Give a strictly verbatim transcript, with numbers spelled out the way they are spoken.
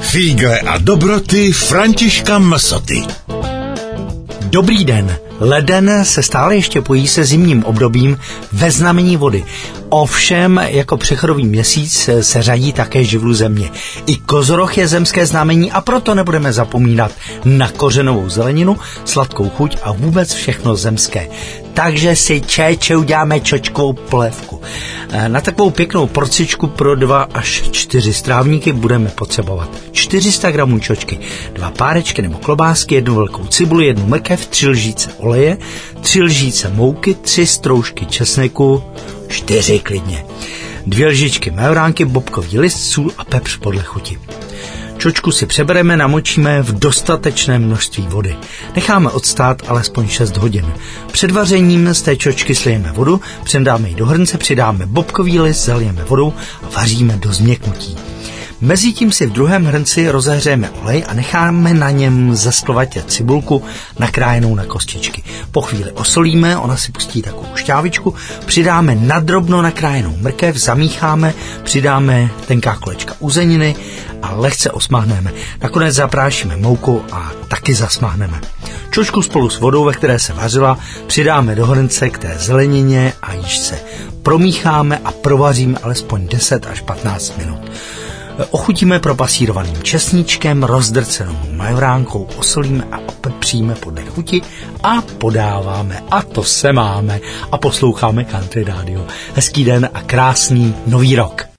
Fígle a dobroty Františka Msoty. Dobrý den. Leden se stále ještě pojí se zimním obdobím ve znamení vody. Ovšem, jako přechodový měsíc se řadí také živlu země. I kozoroch je zemské znamení a proto nebudeme zapomínat na kořenovou zeleninu, sladkou chuť a vůbec všechno zemské. Takže si čeče uděláme čočkovou polévku. Na takovou pěknou porcičku pro dva až čtyři strávníky budeme potřebovat čtyři sta gramů čočky, dva párečky nebo klobásky, jednu velkou cibuli, jednu mrkev, tři lžíce oleje, tři lžíce mouky, tři stroužky česneku, čtyři klidně, dvě lžičky majoránky, bobkový list, sůl a pepř podle chuti. Čočku si přebereme, namočíme v dostatečném množství vody. Necháme odstát alespoň šest hodin. Před vařením z té čočky slijeme vodu, předáme ji do hrnce, přidáme bobkový list, zalijeme vodou a vaříme do změknutí. Mezitím si v druhém hrnci rozehřejeme olej a necháme na něm zesklovatět cibulku nakrájenou na kostičky. Po chvíli osolíme, ona si pustí takovou šťávičku, přidáme nadrobno nakrájenou mrkev, zamícháme, přidáme tenká kolečka uzeniny a lehce osmahneme. Nakonec zaprášíme moukou a taky zasmahneme. Čočku spolu s vodou, ve které se vařila, přidáme do hrnce k té zelenině a již se promícháme a provaříme alespoň deset až patnáct minut. Ochutíme propasírovaným česníčkem, rozdrcenou majoránkou, osolíme a opepříme podle chuti a podáváme. A to se máme a posloucháme Country Radio. Hezký den a krásný nový rok.